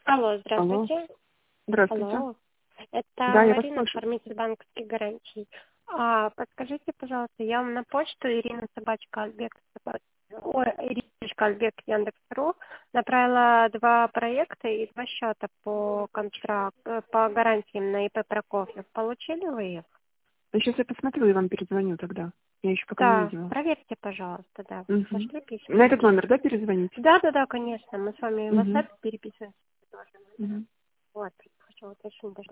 Алло, Алло. здравствуйте. Здравствуйте. Алло. Это Да, я вас Марина, слышу. оформитель банковских гарантий. Подскажите, пожалуйста, я вам на почту Ирина Собачка Альбек, Ириночка Альбек Яндекс.ру направила 2 проекта и 2 счета по по гарантиям на ИП Прокофьев. Получили вы их? Сейчас я посмотрю и вам перезвоню тогда. Я еще пока не Да, видела. проверьте, пожалуйста, да. Мгм. Нашли письма? На этот номер, да, перезвонить? Да, конечно. Мы с вами в Угу. WhatsApp переписываемся. Угу. Вот, хочу уточнить даже.